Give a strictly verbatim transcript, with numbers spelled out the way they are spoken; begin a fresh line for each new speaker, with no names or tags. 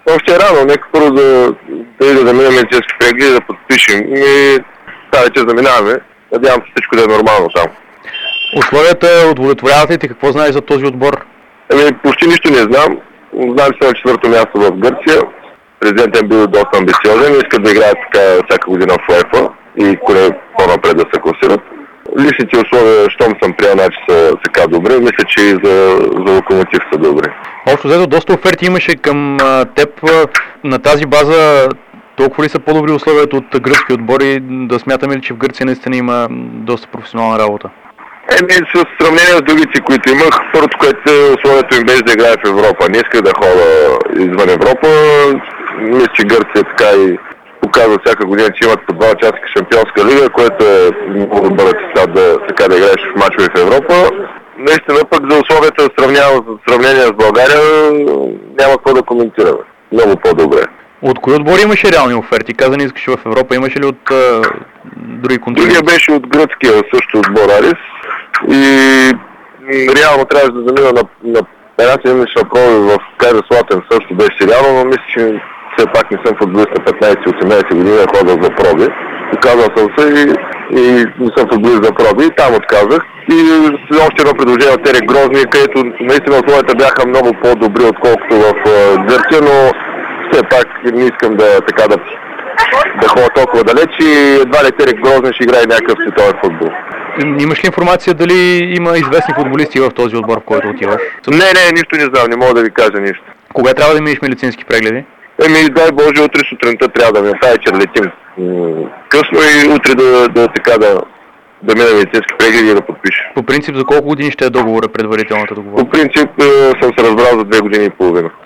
Още е рано, нека първо да, да иде да минем медицински прегледи, да подпишем и това вече заминаваме. Надявам се всичко да е нормално там.
Условията удовлетворяват ли ти? Какво знаеш за този отбор?
Ами, почти нищо не знам. Знам, че съм на четвърто място в Гърция. Президентът е бил доста амбициозен и искат да играят така всяка година в УЕФА и коне по-напред да се класират. Личните условия, щом съм приел, значи са така добри, мисля, че и за, за Локомотив са добри.
Общо взето доста оферти имаше към а, теб. На тази база толкова ли са по-добри условията от гръцки отбори? Да смятаме ли, че в Гърция наистина има доста професионална работа?
Еми, с сравнение с другите, които имах, първото, което условието им беше да играе в Европа. Не исках да ходя извън Европа. Мисля, че Гърция така и показва всяка година, че имат по два участника шампионска лига, което е много добър атестат да, така, да играеш в мачове в Европа. Наистина пък за условията в сравнение с България няма какво да коментираме. Много по-добре.
От кои отбори имаше реални оферти? Каза, не искаш в Европа. Имаше ли от а, други континенти?
Другия беше от гръцкия също отбор Арис. И реално трябваше да замина на, на една седмична проби в Кайзер Слатен, също беше реално, но мисля, че все пак не съм футболист на петнайсет-осемнайсет години, да ходя за проби. Отказал съм се и, и не съм футболист за проби и там отказах. И още едно предложение от Терек Грозни, където наистина условията бяха много по-добри, отколкото в Гърция, но все пак не искам да, така, да, да ходя толкова далеч и едва ли Терек Грозни ще играе някакъв световен футбол.
Имаш ли информация дали има известни футболисти в този отбор, в който отиваш?
Не, не, нищо не знам, не мога да ви кажа нищо.
Кога трябва да минеш медицински прегледи?
Еми, дай Боже, утре сутринта трябва да ми тази вечер летим късно и утре да, да, така, да, да мина медицински прегледи и да подпиша.
По принцип, за колко години ще е договора, предварителната договор?
По принцип съм се разбрал за две години и половина.